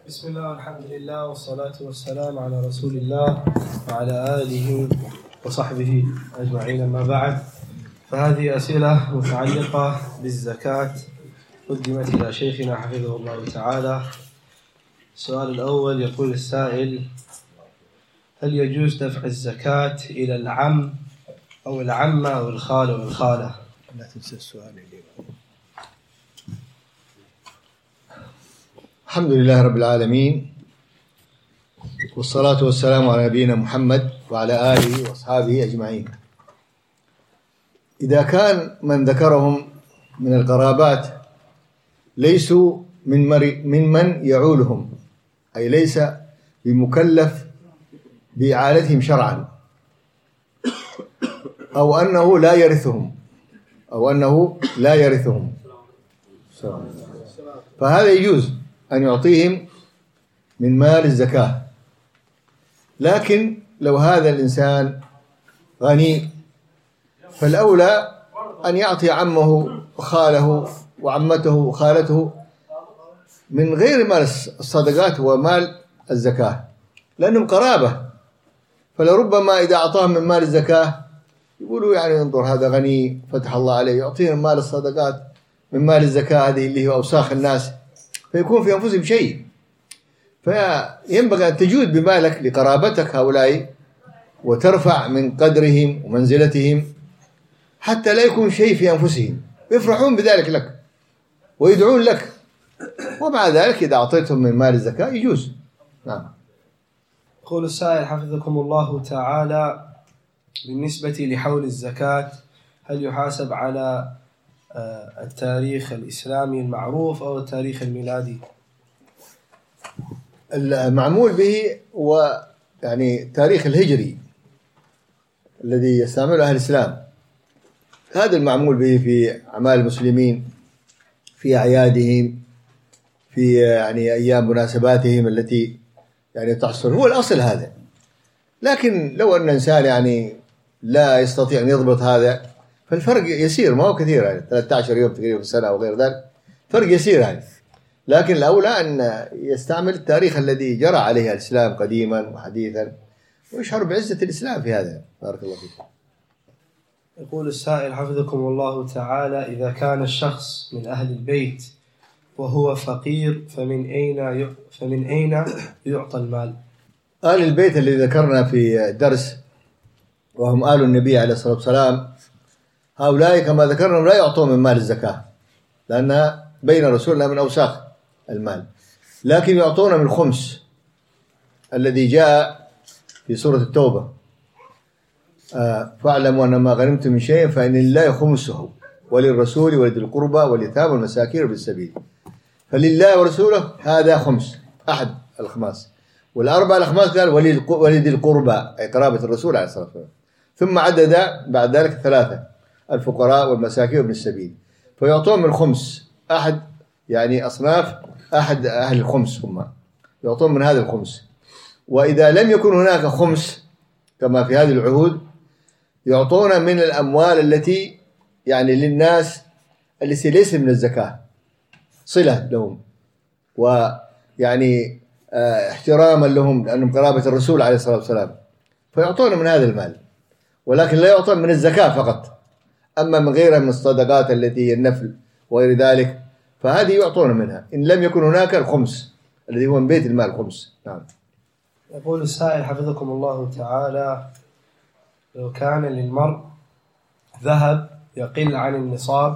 بسم الله والحمد لله والصلاة والسلام على رسول الله وعلى آله وصحبه أجمعين. أما بعد، فهذه أسئلة متعلقة بالزكاة قدمت إلى شيخنا حفظه الله تعالى. السؤال الأول يقول السائل: هل يجوز دفع الزكاة إلى العم أو العمة أو الخال أو الخالة؟ لا تنسى السؤال اللي الحمد لله رب العالمين، والصلاة والسلام على نبينا محمد وعلى آله وأصحابه أجمعين. إذا كان من ذكرهم من القرابات ليسوا من يعولهم، أي ليس بمكلف بإعالتهم شرعا، أو أنه لا يرثهم، فهذا يجوز أن يعطيهم من مال الزكاة. لكن لو هذا الإنسان غني فالأولى أن يعطي عمه وخاله وعمته وخالته من غير مال الصدقات ومال الزكاة، لأنهم قرابة. فلربما إذا أعطاهم من مال الزكاة يقولوا يعني انظر هذا غني فتح الله عليه، يعطيهم مال الصدقات من مال الزكاة هذه اللي هو أوساخ الناس، فيكون في أنفسهم شيء. فينبغي أن تجود بمالك لقرابتك هؤلاء وترفع من قدرهم ومنزلتهم حتى لا يكون شيء في أنفسهم، يفرحون بذلك لك ويدعون لك، ومع ذلك إذا أعطيتهم من مال الزكاة يجوز. نعم. يقول السائل حفظكم الله تعالى: بالنسبة لحول الزكاة هل يحاسب على التاريخ الإسلامي المعروف أو التاريخ الميلادي؟ المعمول به هو يعني تاريخ الهجري الذي يستعمله أهل الإسلام، هذا المعمول به في أعمال المسلمين، في أعيادهم، في يعني أيام مناسباتهم التي يعني تحصل، هو الأصل هذا. لكن لو أن إنسان يعني لا يستطيع أن يضبط هذا فالفرق يسير، ما هو كثير، يعني 13 يوم تقريبا في السنة أو غير ذلك، فرق يسير يعني. لكن الأولى أن يستعمل التاريخ الذي جرى عليه الإسلام قديما وحديثا، ويشعر بعزة الإسلام في هذا. بارك الله فيكم. يقول السائل حفظكم الله تعالى: إذا كان الشخص من أهل البيت وهو فقير فمن أين يعطى المال؟ آل البيت اللي ذكرنا في الدرس وهم آل النبي عليه الصلاة والسلام، هؤلاء كما ذكرنا لا يعطون من مال الزكاة لأنها بين رسولنا من أوساخ المال، لكن يعطون من الخمس الذي جاء في سورة التوبة: فاعلموا أن ما غنمتم من شيء فإن لله خمسه وللرسول ولذي القربى واليتامى والمساكين وابن السبيل. فلله ورسوله هذا خمس، أحد الخماس، والأربع الأخماس قال ولذي القربى أي قرابة الرسول عليه الصلاة والسلام، ثم عدد بعد ذلك ثلاثة: الفقراء والمساكين وابن السبيل. فيعطون من الخمس، أحد يعني أصناف أحد أهل الخمس، هم يعطون من هذا الخمس. وإذا لم يكن هناك خمس كما في هذه العهود يعطون من الأموال التي يعني للناس التي ليس من الزكاة، صلة لهم ويعني احتراما لهم لأنهم قرابة الرسول عليه الصلاة والسلام، فيعطون من هذا المال، ولكن لا يعطون من الزكاة فقط. أما من غيرها من الصدقات التي هي النفل وغير ذلك فهذه يعطون منها إن لم يكن هناك الخمس الذي هو من بيت المال الخمس. نعم. يقول السائل حفظكم الله تعالى: لو كان للمرء ذهب يقل عن النصاب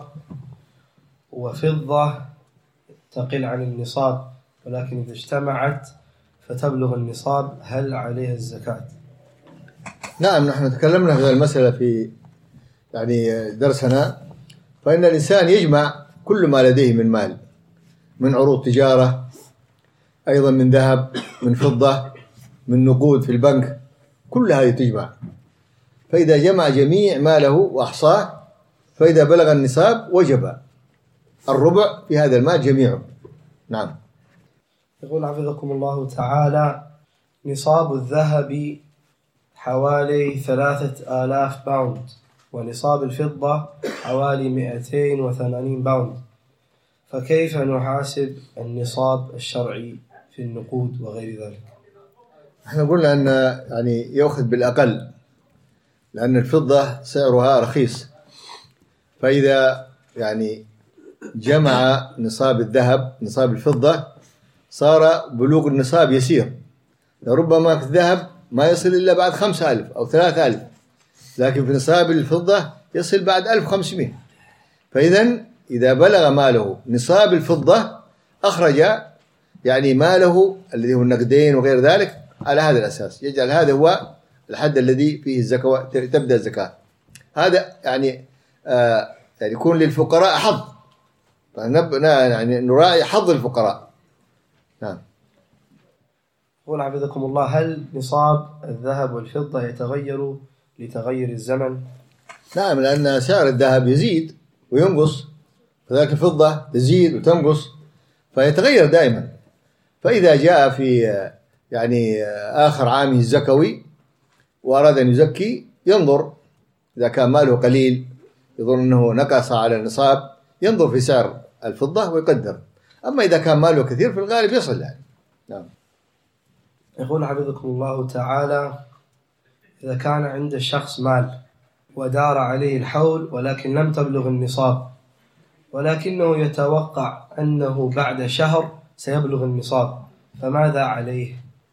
وفضة تقل عن النصاب ولكن إذا اجتمعت فتبلغ النصاب، هل عليها الزكاة؟ نعم، نحن تكلمنا في هذه المسألة في يعني درسنا. فإن الإنسان يجمع كل ما لديه من مال، من عروض تجارة، أيضا من ذهب، من فضة، من نقود في البنك، كل هذه تجمع. فإذا جمع جميع ماله وأحصاه فإذا بلغ النصاب وجب الربع في هذا المال جميعه. نعم. يقول حفظكم الله تعالى: نصاب الذهب حوالي 3000 باوند، ونصاب الفضة حوالي 280 باوند، فكيف نحاسب النصاب الشرعي في النقود وغير ذلك؟ احنا قلنا أن يعني يأخذ بالأقل، لأن الفضة سعرها رخيص، فإذا يعني جمع نصاب الذهب نصاب الفضة صار بلوغ النصاب يسير. ربما في الذهب ما يصل إلا بعد 5,000 أو 3,000، لكن في نصاب الفضة يصل بعد 1,500. فإذا إذا بلغ ماله نصاب الفضة أخرج يعني ماله الذي هو النقدين وغير ذلك على هذا الأساس، يجعل هذا هو الحد الذي فيه الزكاة تبدأ الزكاة. هذا يعني يكون للفقراء حظ، يعني نراعي حظ الفقراء. نعم. يقول حفظكم الله: هل نصاب الذهب والفضة يتغير لتغير الزمن؟ نعم، لأن سعر الذهب يزيد وينقص، فذلك الفضة تزيد وتنقص فيتغير دائما. فإذا جاء في يعني آخر عامه الزكوي وأراد أن يزكي، ينظر إذا كان ماله قليل يظن أنه نقص على النصاب، ينظر في سعر الفضة ويقدر. أما إذا كان ماله كثير في الغالب يصل يعني. نعم. يقول حفظكم الله تعالى: إذا كان عند الشخص مال ودار عليه الحول ولكن لم تبلغ النصاب، ولكنه يتوقع أنه بعد شهر سيبلغ النصاب، فماذا عليه؟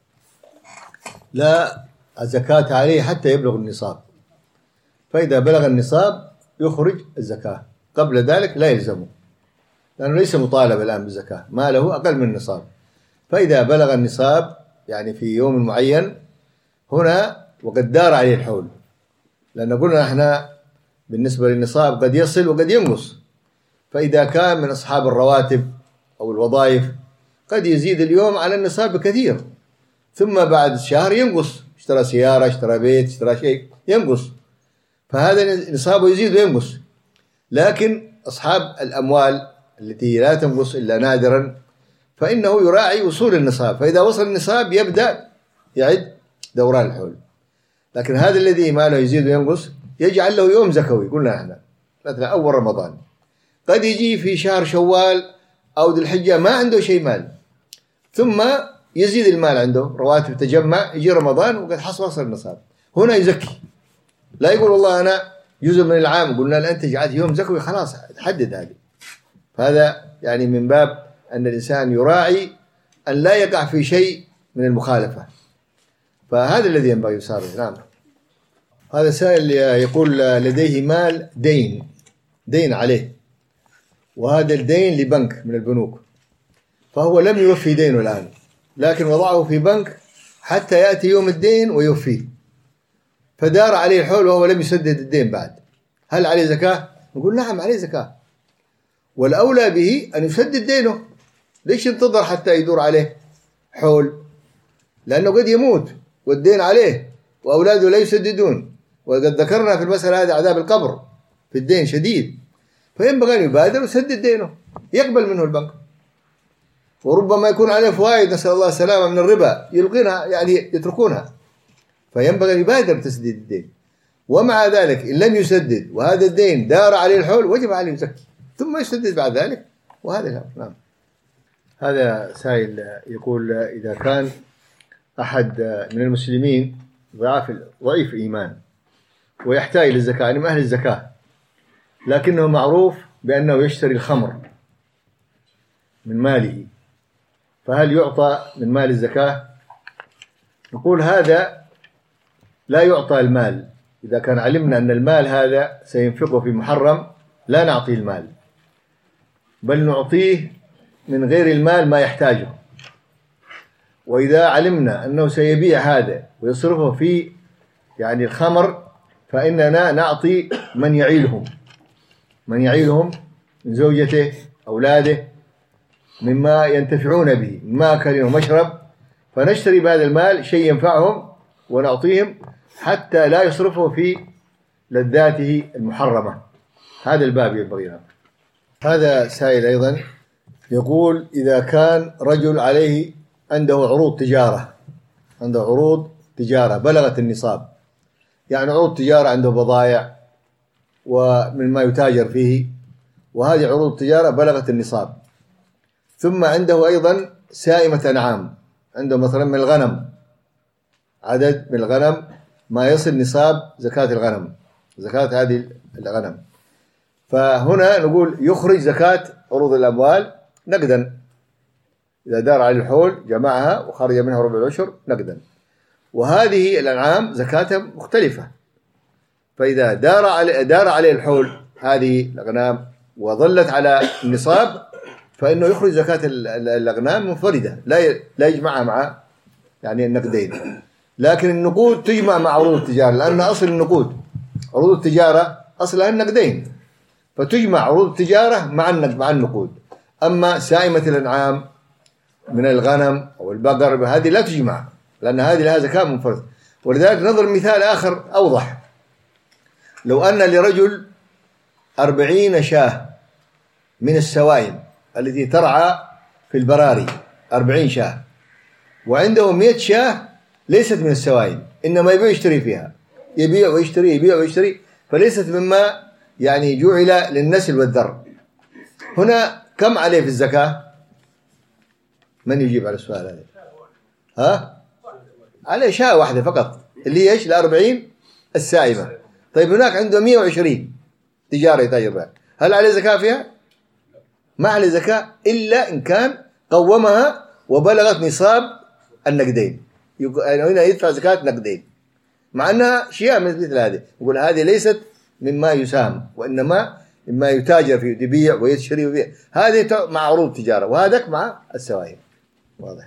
لا الزكاة عليه حتى يبلغ النصاب، فإذا بلغ النصاب يخرج الزكاة، قبل ذلك لا يلزمه، لأنه ليس مطالب الآن بالزكاة، ماله أقل من النصاب. فإذا بلغ النصاب يعني في يوم معين هنا وقد دار عليه الحول، لأن قلنا احنا بالنسبة للنصاب قد يصل وقد ينقص. فإذا كان من أصحاب الرواتب أو الوظائف قد يزيد اليوم على النصاب بكثير، ثم بعد شهر ينقص، اشترى سيارة، اشترى بيت، اشترى شيء، ينقص، فهذا نصابه يزيد وينقص. لكن أصحاب الأموال التي لا تنقص إلا نادرا فإنه يراعي وصول النصاب، فإذا وصل النصاب يبدأ يعد دوران الحول. لكن هذا الذي ماله يزيد وينقص يجعل له يوم زكوي. قلنا احنا مثلا أول رمضان قد يجي في شهر شوال أو ذي الحجة ما عنده شيء مال، ثم يزيد المال عنده، رواتب تجمع، يجي رمضان وقد وصل النصاب، هنا يزكي، لا يقول والله أنا جزء من العام. قلنا لا، أنت جعلت يوم زكوي خلاص تحدد هذه. فهذا يعني من باب أن الإنسان يراعي أن لا يقع في شيء من المخالفة، فهذا الذي ينبغي يساره. نعم. هذا سائل يقول لديه مال دين عليه، وهذا الدين لبنك من البنوك، فهو لم يوفي دينه الآن، لكن وضعه في بنك حتى يأتي يوم الدين ويوفيه، فدار عليه الحول وهو لم يسدد الدين بعد، هل عليه زكاة؟ نقول نعم عليه زكاة، والأولى به أن يسدد دينه. ليش ينتظر حتى يدور عليه حول؟ لأنه قد يموت والدين عليه وأولاده لا يسددون، وقد ذكرنا في المسألة هذه عذاب القبر في الدين شديد، فينبغي أن يبادر ويسدد دينه، يقبل منه البنك. وربما يكون عليه فوائد نسأل الله السلامة من الربا يلقونها، يعني يتركونها، فينبغي أن يبادر بتسديد الدين. ومع ذلك إن لم يسدد وهذا الدين دار عليه الحول وجب عليه يزكي ثم يسدد بعد ذلك، وهذا لا. نعم. هذا سائل يقول إذا كان أحد من المسلمين ضعيف إيمان ويحتاج للزكاة، يعني من أهل الزكاة، لكنه معروف بأنه يشتري الخمر من ماله، فهل يعطى من مال الزكاة؟ نقول هذا لا يعطى المال. إذا كان علمنا أن المال هذا سينفقه في محرم لا نعطيه المال، بل نعطيه من غير المال ما يحتاجه. وإذا علمنا أنه سيبيع هذا ويصرفه في يعني الخمر، فإننا نعطي من يعيلهم من زوجته أولاده مما ينتفعون به من ماكل ومشرب، فنشتري بهذا المال شيء ينفعهم ونعطيهم حتى لا يصرفه في لذاته المحرمة. هذا الباب ينبغي لنا. هذا سائل أيضا يقول إذا كان رجل عنده عروض تجارة بلغت النصاب، يعني عروض تجارة، عنده بضائع ومن ما يتاجر فيه، وهذه عروض تجارة بلغت النصاب، ثم عنده أيضا سائمة أنعام، عندهم مثلا من الغنم عدد من الغنم ما يصل نصاب زكاة الغنم، زكاة هذه الغنم. فهنا نقول يخرج زكاة عروض الأموال نقدا، إذا دار عليه الحول جمعها وخرج منها ربع العشر نقدا. وهذه الأنعام زكاتها مختلفة، فإذا دار عليه الحول هذه الأغنام وظلت على النصاب فإنه يخرج زكاة الأغنام منفردة، لا يجمعها مع يعني النقدين. لكن النقود تجمع مع عروض التجارة، لأن أصل النقود عروض التجارة أصلها النقدين، فتجمع عروض التجارة مع النقود. أما سائمة الأنعام من الغنم أو البقر هذه لا تجمع، لأن هذه لها زكاة منفردة. ولذلك نضرب مثال آخر أوضح. لو أن لرجل 40 شاة من السوائم التي ترعى في البراري، 40 شاة، وعنده 100 شاة ليست من السوائم، إنما يبيع ويشتري فيها، يبيع ويشتري يبيع ويشتري، فليست مما يعني جعل للنسل والذر. هنا كم عليه في الزكاة؟ من يجيب على السؤال هذا؟ ها؟ عليه شاة واحدة فقط اللي هي ايش؟ 40 السائمة. طيب هناك عنده 120 تجارة يتاجر بها، هل عليه زكاة فيها؟ ما عليه زكاة إلا إن كان قومها وبلغت نصاب النقدين، هنا يدفع زكاة نقدين، مع أنها شيء مثل هذه. يقول هذه ليست مما يساهم، وإنما مما يتاجر فيه، يبيع ويشتري ويبيع، هذه مع عروض التجارة، وهذاك مع السوائم. واضح؟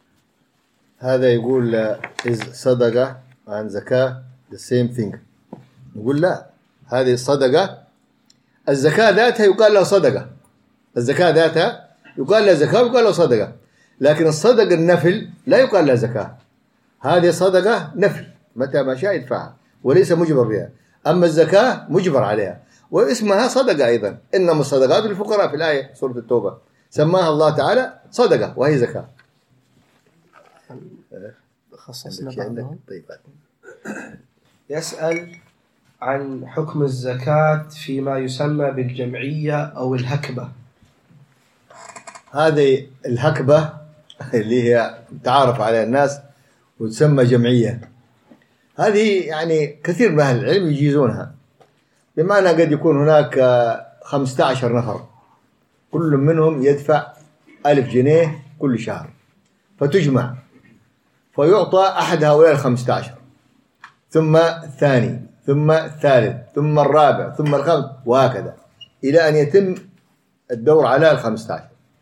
هذا يقول صدقة عن زكاة the same thing. نقول لا، هذه الصدقة الزكاة ذاتها يقال لها صدقة، الزكاة ذاتها يقال لها زكاة ويقال لها صدقة، لكن الصدقة النفل لا يقال لها زكاة، هذه صدقة نفل متى ما شاء يدفعها وليس مجبر بها. أما الزكاة مجبر عليها واسمها صدقة أيضا، إنما الصدقات للفقراء في الآية سورة التوبة سماها الله تعالى صدقة وهي زكاة. خصصنا بعضهم. طيب. يسأل عن حكم الزكاة فيما يسمى بالجمعية أو الهكبة. هذه الهكبة اللي هي تعارف عليها الناس وتسمى جمعية، هذه يعني كثير من أهل العلم يجيزونها، بمعنى قد يكون هناك 15 نفر كل منهم يدفع 1000 جنيه كل شهر، فتجمع فيعطى أحد هؤلاء 15، ثم الثاني، ثم الثالث، ثم الرابع، ثم الخامس، وهكذا إلى أن يتم الدور على 15.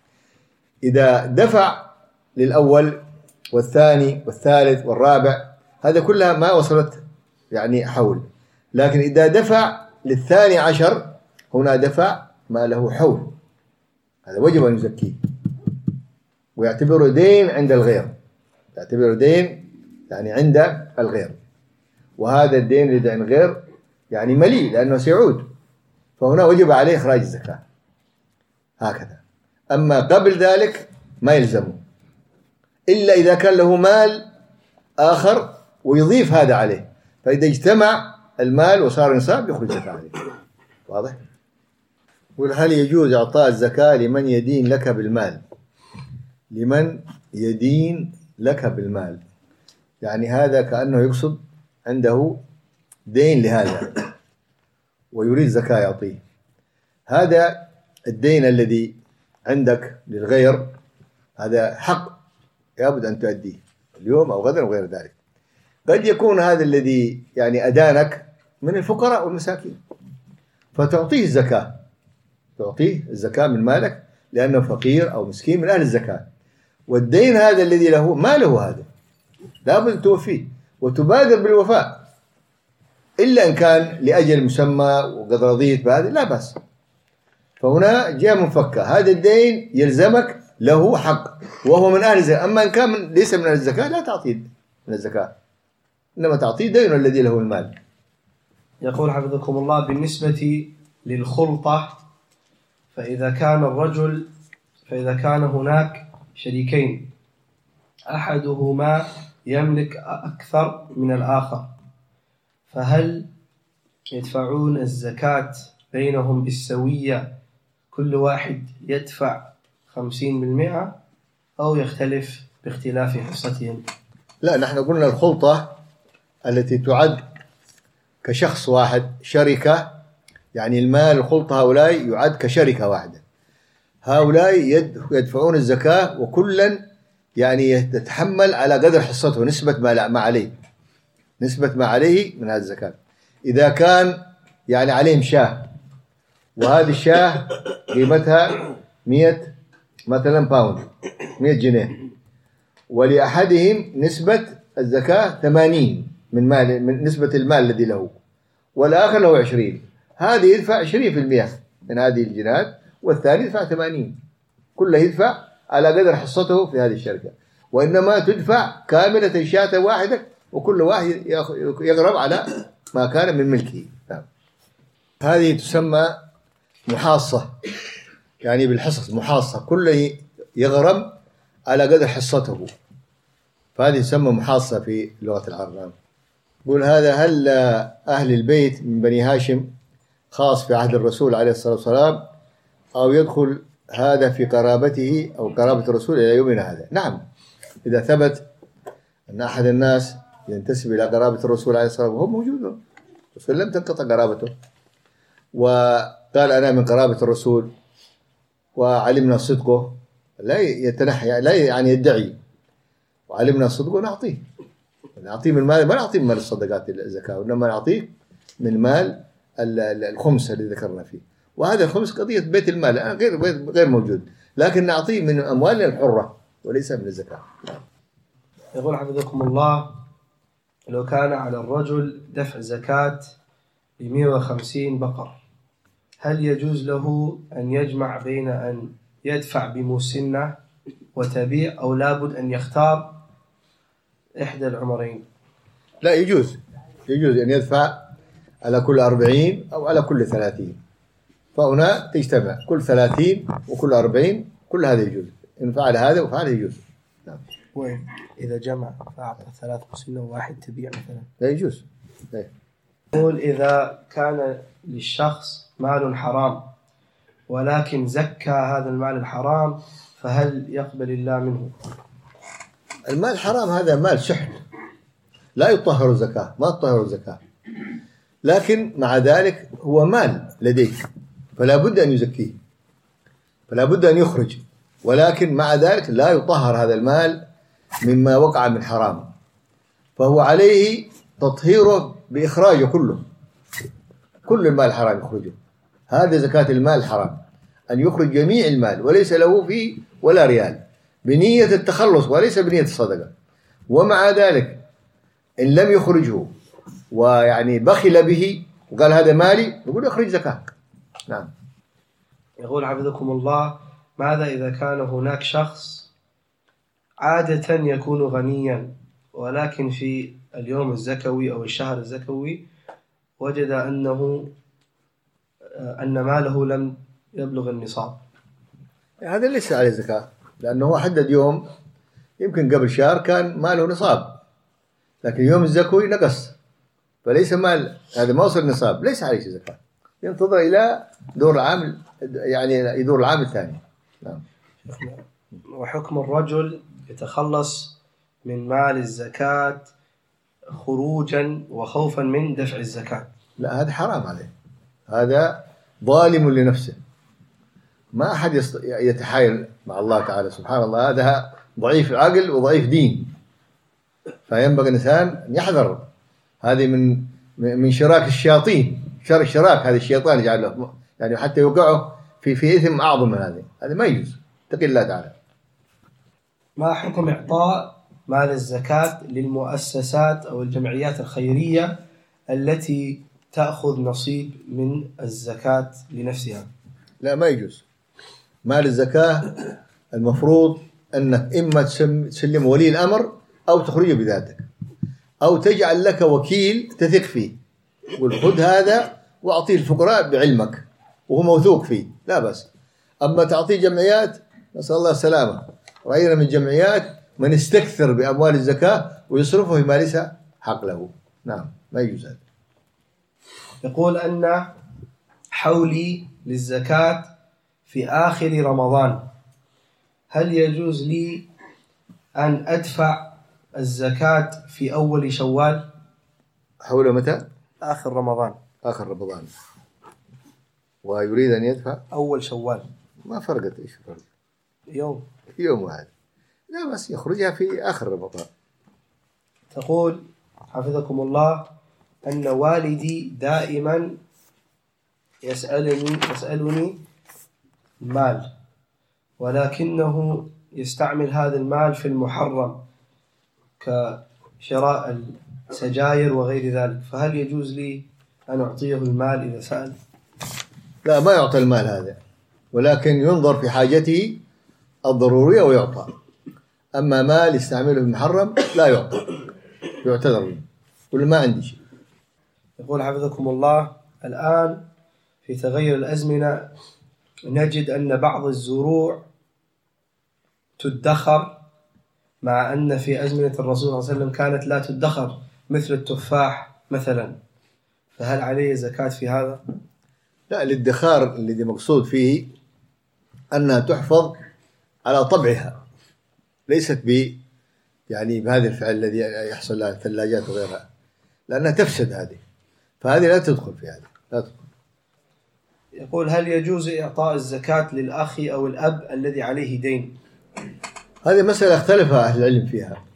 إذا دفع للأول والثاني والثالث والرابع هذا كلها ما وصلت يعني حول، لكن إذا دفع للثاني عشر هنا دفع ما له حول، هذا وجب أن يزكيه ويعتبره دين عند الغير، يعتبره دين يعني عند الغير، وهذا الدين اللي عند الغير يعني مليء لأنه سيعود، فهنا وجب عليه إخراج الزكاة هكذا. أما قبل ذلك ما يلزمه إلا إذا كان له مال آخر ويضيف هذا عليه، فإذا اجتمع المال وصار نصاب يخرج زكاة عليه. واضح؟ هل يجوز إعطاء الزكاة لمن يدين لك بالمال؟ لمن يدين لك بالمال يعني هذا كأنه يقصد عنده دين لهذا ويريد زكاة يعطيه. هذا الدين الذي عندك للغير هذا حق يجب أن تؤديه اليوم أو غدا وغير ذلك. قد يكون هذا الذي يعني أدانك من الفقراء والمساكين فتعطيه الزكاة، تعطيه الزكاة من مالك لأنه فقير أو مسكين من أهل الزكاة، والدين هذا الذي له ما له هذا لابد توفيه وتبادر بالوفاء، إلا إن كان لأجل مسمى وقد رضيت بهذا لا بأس. فهنا جاء منفكة، هذا الدين يلزمك له حق وهو من أهل الزكاة، أما إن كان ليس من أهل الزكاة لا تعطيه من الزكاة، إنما تعطيه دين الذي له المال. يقول حفظكم الله بالنسبة للخلطة، فإذا كان هناك شريكين أحدهما يملك أكثر من الآخر، فهل يدفعون الزكاة بينهم بالسوية كل واحد يدفع 50%، أو يختلف باختلاف حصتهم؟ لا، نحن قلنا الخلطة التي تعد كشخص واحد، شركة، يعني المال الخلطة هؤلاء يعد كشركة واحدة. هؤلاء يدفعون الزكاة، وكلا يعني يتحمل على قدر حصته، نسبة ما عليه، نسبة ما عليه من هذه الزكاة. إذا كان يعني عليهم شاة، وهذه الشاة قيمتها 100 مثلا باوند، 100 جنيه، ولأحدهم نسبة الزكاة 80 من نسبة المال الذي له، والآخر له 20، هذه يدفع 20% من هذه الجنيهات، والثاني يدفع 80. كله يدفع على قدر حصته في هذه الشركة، وإنما تدفع كاملة شاة واحدة، وكل واحد يغرم على ما كان من ملكه. هذه تسمى محاصة، يعني بالحصص محاصة، كله يغرم على قدر حصته، فهذه تسمى محاصة في لغة العرب. يقول هذا: هل أهل البيت من بني هاشم خاص في عهد الرسول عليه الصلاة والسلام، أو يدخل هذا في قرابته أو قرابة الرسول إلى يومنا هذا؟ نعم، إذا ثبت أن أحد الناس ينتسب إلى قرابة الرسول عليه الصلاة والسلام وهو موجود، الرسول لم تنقطع قرابته، وقال أنا من قرابة الرسول وعلمنا صدقه، لا يتنحى، لا يعني يدعي، وعلمنا صدقه نعطيه من مال، ما نعطيه من مال الصدقات الزكاة، وإنما نعطيه من مال الخمس الذي ذكرنا فيه، وهذا الخمس قضية بيت المال غير موجود، لكن نعطيه من أموالنا الحرة وليس من الزكاة. يقول حفظكم الله: لو كان على الرجل دفع زكاة ب150 بقر، هل يجوز له أن يجمع بين أن يدفع بمسنة وتبيع، أو لابد أن يختار إحدى العمرين؟ لا، يجوز أن يدفع على كل 40 أو على كل 30، فهنا تجتمع كل 30 وكل 40، كل هذا يجوز، إن فعل هذا وفعل يجوز. نعم. وين إذا جمع فأعطى 3 مسنة وواحد تبيع مثلا؟ لا يجوز. يقول: إذا كان للشخص مال حرام ولكن زكى هذا المال الحرام، فهل يقبل الله منه؟ المال الحرام هذا مال سحت، لا يطهر الزكاة، ما تطهر الزكاة، لكن مع ذلك هو مال لديك، فلا بد أن يزكيه، فلا بد أن يخرج، ولكن مع ذلك لا يطهر هذا المال مما وقع من حرام، فهو عليه تطهيره بإخراجه كله، كل المال الحرام يخرجه. هذا زكاة المال الحرام، أن يخرج جميع المال وليس له فيه ولا ريال، بنية التخلص وليس بنية الصدقة. ومع ذلك إن لم يخرجه ويعني بخل به وقال هذا مالي، يقول اخرج زكاة. نعم. يقول حفظكم الله: ماذا إذا كان هناك شخص عادة يكون غنيا، ولكن في اليوم الزكوي أو الشهر الزكوي وجد أن ماله لم يبلغ النصاب؟ هذا ليس عليه زكاة، لأنه حدد يوم، يمكن قبل شهر كان ماله نصاب، لكن يوم الزكوي نقص، فليس مال، هذا ما وصل نصاب، ليس عليه زكاة، ينتظر إلى دور العام، يعني يدور العام الثاني. نعم. وحكم الرجل يتخلص من مال الزكاة خروجا وخوفا من دفع الزكاة؟ لا، هذا حرام عليه، هذا ظالم لنفسه، ما أحد يتحايل مع الله تعالى، سبحان الله، هذا ضعيف عقل وضعيف دين، فينبغي الإنسان أن يحذر، هذه من شراك الشياطين، شراك هذا الشيطان يجعل له، يعني حتى يوقعه في إثم أعظم من هذا ما يجوز، اتق الله تعالى. ما حكم إعطاء مال الزكاة للمؤسسات أو الجمعيات الخيرية التي تأخذ نصيب من الزكاة لنفسها؟ لا، ما يجوز. مال الزكاة المفروض أنك إما تسلم ولي الأمر أو تخرجه بذاتك، أو تجعل لك وكيل تثق فيه، قل خذ هذا وأعطيه الفقراء بعلمك وهو موثوق فيه، لا بس. أما تعطيه جمعيات، نسأل الله السلامة، رأينا من جمعيات من يستكثر بأموال الزكاة ويصرفه فيما ليس حق له. نعم، ما يجوز هذا. يقول أن حولي للزكاة في آخر رمضان، هل يجوز لي أن أدفع الزكاة في أول شوال؟ حول متى؟ آخر رمضان. آخر رمضان، ويريد أن يدفع أول شوال. ما فرقت، إيش فرق؟ يوم واحد، لا بس يخرجها في آخر رمضان. تقول حفظكم الله أن والدي دائما يسألني المال، ولكنه يستعمل هذا المال في المحرم كشراء السجاير وغير ذلك، فهل يجوز لي أن أعطيه المال إذا سأل؟ لا، ما يعطى المال هذا، ولكن ينظر في حاجته الضرورية ويعطى. أما مال يستعمله في المحرم لا يعطى، يعتذر منه، يقول ما عندي شيء. يقول حفظكم الله الآن في تغير الأزمنة نجد أن بعض الزروع تدخر، مع أن في أزمنة الرسول صلى الله عليه وسلم كانت لا تدخر، مثل التفاح مثلا، فهل عليه زكاة في هذا؟ لا، الادخار الذي مقصود فيه أنها تحفظ على طبعها، ليست يعني بهذا الفعل الذي يحصل لها الثلاجات وغيرها، لأنها تفسد هذه، فهذه لا تدخل في هذا، لا تدخل. يقول هل يجوز إعطاء الزكاة للأخ أو الأب الذي عليه دين؟ هذه مسألة اختلف أهل العلم فيها،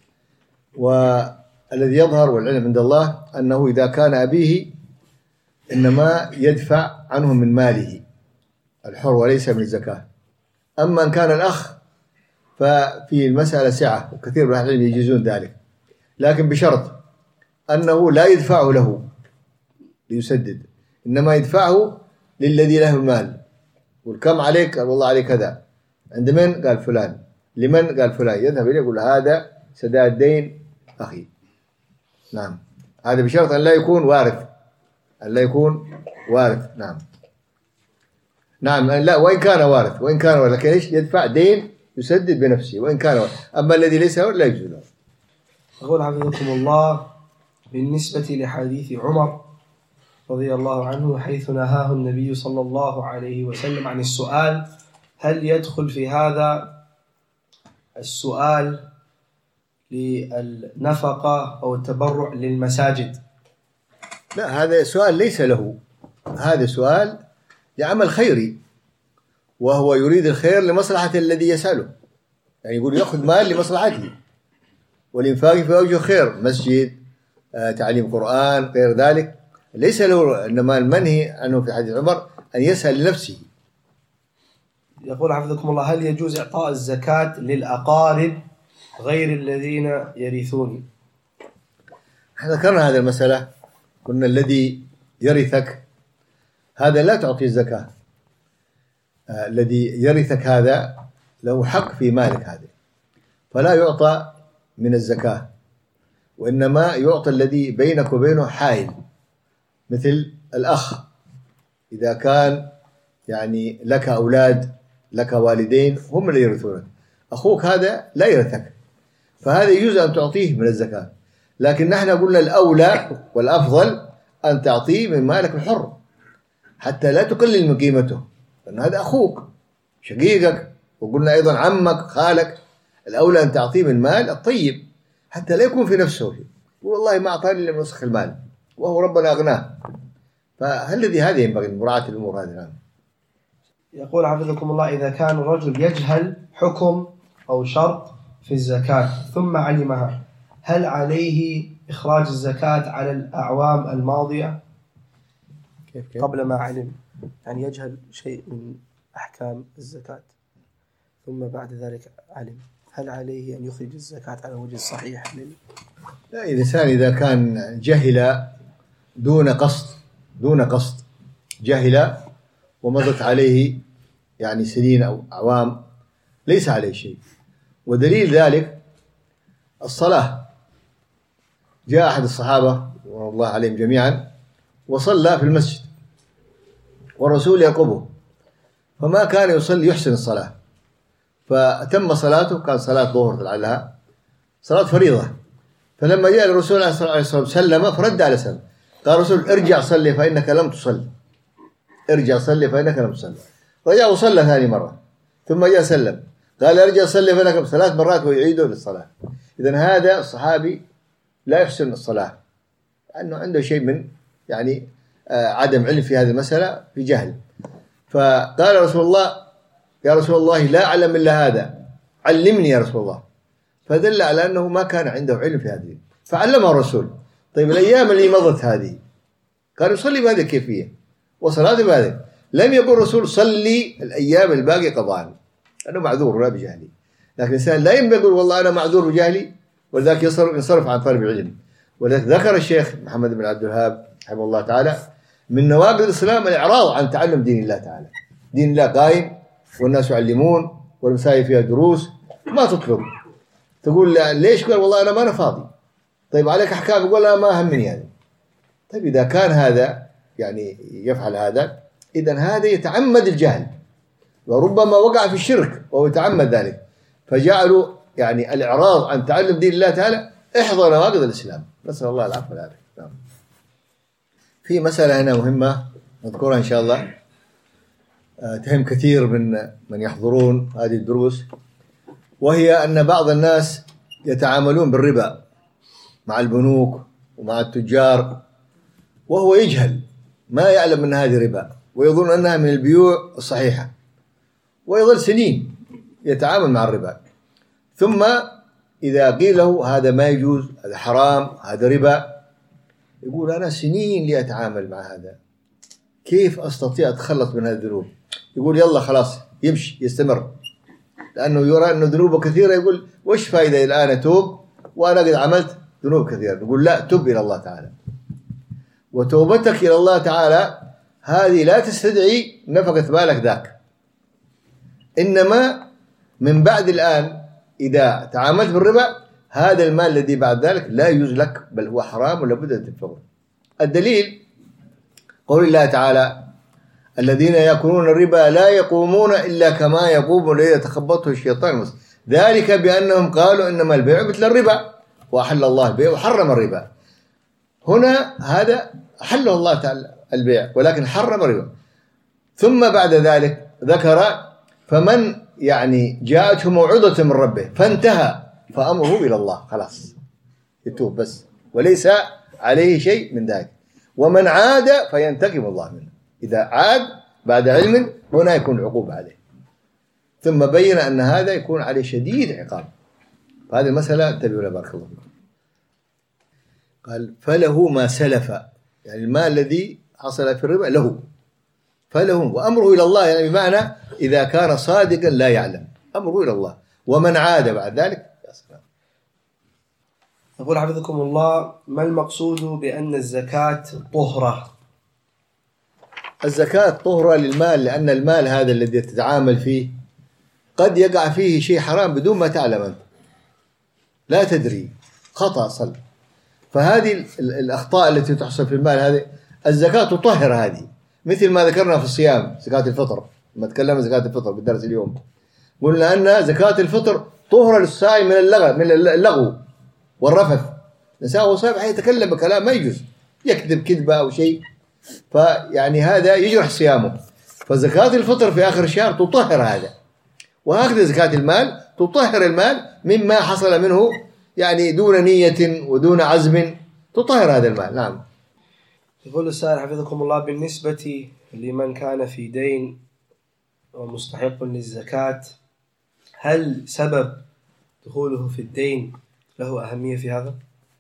والذي يظهر والعلم عند الله أنه إذا كان أبيه إنما يدفع عنه من ماله الحر وليس من الزكاة. أما إن كان الأخ ففي المسألة سعة، وكثير من أهل العلم يجيزون ذلك، لكن بشرط أنه لا يدفعه له ليسدد، إنما يدفعه للذي له المال. والكم عليك؟ قال والله عليك كذا. عند من؟ قال فلان. لمن؟ قال فلان. يذهب إليه يقول هذا سداد دين أخي. نعم، هذا بشرط أن لا يكون وارث، أن لا يكون وارث. نعم نعم، لا، وإن كان وارث، وإن كان وارث، لكن إيش؟ يدفع دين يسدد بنفسه، وإن كان وارث. أما الذي ليس وارث لا يجوز له. أقول حفظكم الله بالنسبة لحديث عمر رضي الله عنه حيث نهاه النبي صلى الله عليه وسلم عن السؤال، هل يدخل في هذا السؤال للنفقة أو التبرع للمساجد؟ لا، هذا سؤال ليس له، هذا سؤال لعمل خيري، وهو يريد الخير لمصلحة الذي يسأله، يعني يقول يأخذ مال لمصلحته والإنفاق في وجه خير، مسجد، تعليم قرآن، غير ذلك، ليس له. إنما المنهي عنه في حديث عمر أن يسأل لنفسه. يقول حفظكم الله هل يجوز إعطاء الزكاة للأقارب غير الذين يرثون؟ احنا ذكرنا هذه المسألة، قلنا الذي يرثك هذا لا تعطي الزكاة، الذي يرثك هذا له حق في مالك هذا، فلا يعطى من الزكاة، وإنما يعطى الذي بينك وبينه حائل، مثل الأخ إذا كان يعني لك أولاد، لك والدين هم اللي يرثونك، أخوك هذا لا يرثك، فهذا يجوز أن تعطيه من الزكاة. لكن نحن قلنا الأولى والأفضل أن تعطيه من مالك الحر حتى لا تقلل من قيمته، لأن هذا أخوك شقيقك، وقلنا أيضا عمك خالك، الأولى أن تعطيه من مال الطيب حتى لا يكون في نفسه والله ما أعطاني إلا نسخ المال وهو ربنا أغناه. فالذي هذا ينبغي مراعاة الأمور هذه. يقول حفظكم الله إذا كان الرجل يجهل حكم أو شرط في الزكاة ثم علمها، هل عليه إخراج الزكاة على الأعوام الماضية قبل ما علم؟ يعني يجهل شيء من أحكام الزكاة ثم بعد ذلك علم، هل عليه أن يخرج الزكاة على الوجه الصحيح؟ لا، الإنسان إذا كان جهل دون قصد جهل ومضت عليه يعني سنين أو أعوام ليس عليه شيء. ودليل ذلك الصلاة، جاء أحد الصحابة والله عليهم جميعا وصلى في المسجد والرسول يرقبه، فما كان يصلي يحسن الصلاة، فأتم صلاته، كان صلاة ظهر لعلها صلاة فريضة، فلما جاء الرسول عليه الصلاة والسلام سلم فرد على سلم، قال الرسول ارجع صلي فإنك لم تصل، ارجع صلي فإنك لم تصل. رجع وصلى ثاني مرة ثم جاء سلم، قال ارجع صلي فلكم 3 مرات ويعيدوا للصلاة. إذن هذا الصحابي لا يحسن الصلاة، لأنه عنده شيء من يعني عدم علم في هذه المسألة، في جهل. فقال رسول الله: يا رسول الله لا أعلم إلا هذا، علمني يا رسول الله. فدل على أنه ما كان عنده علم في هذه، فعلمه الرسول. طيب الأيام اللي مضت هذه كان يصلي بهذه الكيفية وصلاته بهذه، لم يقل الرسول صلي الأيام الباقية قضاء، لأنه معذور لا بجهلي. لكن الإنسان لا ينبغي يقول والله أنا معذور بجهلي ولذلك ينصرف عن طلب العلم. ولذلك ذكر الشيخ محمد بن عبد الوهاب رحمه الله تعالى من نواقض الإسلام الإعراض عن تعلم دين الله تعالى. دين الله قائم والناس يعلمون والمساجد فيها دروس، ما تطلب تقول ليش؟ قال والله أنا ما أنا فاضي. طيب عليك أحكام؟ يقول لا ما همني يعني. طيب إذا كان هذا يعني يفعل هذا، إذن هذا يتعمد الجهل وربما وقع في الشرك وهو يتعمد ذلك، فجعلوا يعني الإعراض عن تعلم دين الله تعالى إحدى نواقض الإسلام. نسأل الله العفو والعافية. نعم. في مسألة هنا مهمة نذكرها إن شاء الله، تهم كثير من يحضرون هذه الدروس، وهي أن بعض الناس يتعاملون بالربا مع البنوك ومع التجار وهو يجهل، ما يعلم أن هذه ربا ويظن أنها من البيوع الصحيحة، ويظل سنين يتعامل مع الربا، ثم إذا قيل له هذا ما يجوز، هذا حرام، هذا ربا، يقول أنا سنين لي أتعامل مع هذا، كيف أستطيع أتخلص من هذه الذنوب؟ يقول يلا خلاص يمشي يستمر، لأنه يرى أن ذنوبه كثيرة، يقول وش فائدة الآن أتوب وأنا قد عملت ذنوب كثيرة؟ نقول لا، تب إلى الله تعالى، وتوبتك إلى الله تعالى هذه لا تستدعي نفقة مالك ذاك، إنما من بعد الآن إذا تعاملت بالربا هذا المال الذي بعد ذلك لا يجوز لك، بل هو حرام ولا بد أن تنفقه. الدليل قول الله تعالى: الذين يأكلون الربا لا يقومون إلا كما يقوم الذي يتخبطه الشيطان، ذلك بأنهم قالوا إنما البيع مثل الربا وأحل الله البيع وحرم الربا. هنا هذا أحله الله تعالى البيع ولكن حرم الربا. ثم بعد ذلك ذكر: فمن يعني جاءته موعظة من ربه فانتهى فأمره إلى الله، خلاص يتوب بس وليس عليه شيء من ذلك، ومن عاد فينتقم الله منه. إذا عاد بعد علم هنا يكون العقوبة عليه. ثم بين أن هذا يكون عليه شديد عقاب. فهذه المسألة انتبهوا لها بارك الله فيكم. قال: فله ما سلف، يعني المال الذي حصل في الربا له، فله وأمره إلى الله، يعني بمعنى إذا كان صادقا لا يعلم أمره إلى الله، ومن عاد بعد ذلك يا سلام. يقول حفظكم الله: ما المقصود بأن الزكاة طهرة؟ الزكاة طهرة للمال، لأن المال هذا الذي تتعامل فيه قد يقع فيه شيء حرام بدون ما تعلم أنت، لا تدري، خطأ صل. فهذه الأخطاء التي تحصل في المال هذه الزكاة تطهر هذه، مثل ما ذكرنا في الصيام زكاة الفطر، لما تكلمنا زكاة الفطر بالدرس اليوم قلنا أن زكاة الفطر طهرة للصائم من اللغو والرفث. الإنسان وهو صائم يتكلم بكلام ما يجوز، يكذب كذبة أو شيء، فيعني هذا يجرح صيامه. فزكاة الفطر في آخر الشهر تطهر هذا، وهكذا زكاة المال تطهر المال مما حصل منه يعني دون نية ودون عزم، تطهر هذا المال. نعم. يقول السائل حفظكم الله: بالنسبة لمن كان في دين ومستحق للزكاة، هل سبب دخوله في الدين له أهمية في هذا؟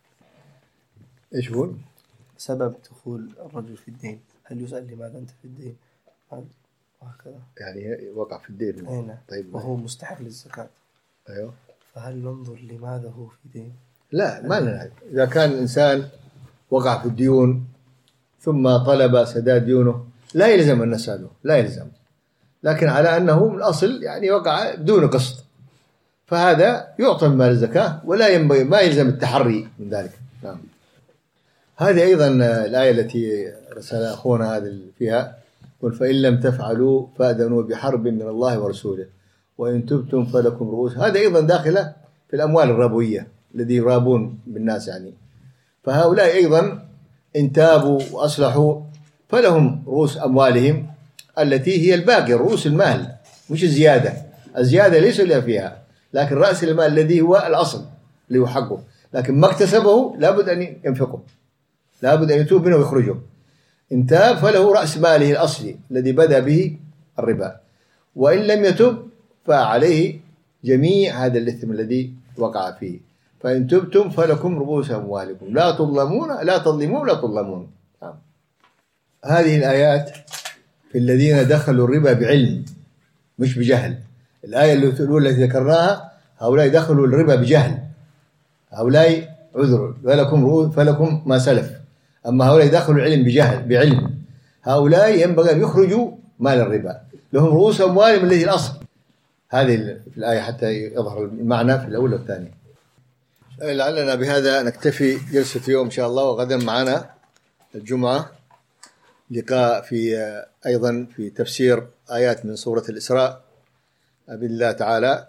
إيش هو؟ سبب دخول الرجل في الدين، هل يسأل لماذا أنت في الدين؟ وهكذا. يعني وقع في الدين. أين؟ طيب وهو مستحق للزكاة. أيوه. فهل ننظر لماذا هو في دين؟ لا، ما لنا. إذا كان الإنسان وقع في الديون ثم طلب سداد ديونه لا يلزم أن نسأله، لا يلزم، لكن على أنه من الأصل يعني وقع دون قسط، فهذا يعطى مال الزكاة ولا ينبغي، ما يلزم التحري من ذلك. نعم. هذه أيضا الآية التي رسل أخونا هذا فيها: قل فإن لم تفعلوا فأذنوا بحرب من الله ورسوله وإن تبتم فلكم رؤوس. هذا أيضا داخلة في الأموال الربوية الذي يرابون بالناس يعني. فهؤلاء أيضا إن تابوا وأصلحوا فلهم رؤوس أموالهم التي هي الباقي، رؤوس المال مش الزيادة، الزيادة ليس إلا فيها، لكن رأس المال الذي هو الأصل اللي هو حقه، لكن ما اكتسبه لابد أن ينفقه، لابد أن يتوب منه ويخرجه. إن تاب فله رأس ماله الأصلي الذي بدأ به الربا، وإن لم يتب فعليه جميع هذا الإثم الذي وقع فيه. فإن تبتم فلكم رؤوس أموالكم لا تظلمون ولا تظلمون. هذه الآيات في الذين دخلوا الربا بعلم مش بجهل. الآية الأولى التي ذكرناها هؤلاء دخلوا الربا بجهل، هؤلاء عذر فلكم ما سلف. أما هؤلاء دخلوا العلم بعلم، هؤلاء ينبغي أن يخرجوا مال الربا، لهم رؤوس أموالهم التي الأصل. هذه في الآية حتى يظهر المعنى في الأولى والثانية. لعلنا بهذا نكتفي جلسة اليوم إن شاء الله، وغدا معنا الجمعة لقاء في أيضا في تفسير آيات من سورة الإسراء بالله تعالى،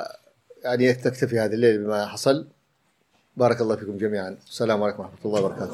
ويعني تكتفي هذا الليل بما حصل. بارك الله فيكم جميعا. السلام عليكم ورحمة الله وبركاته.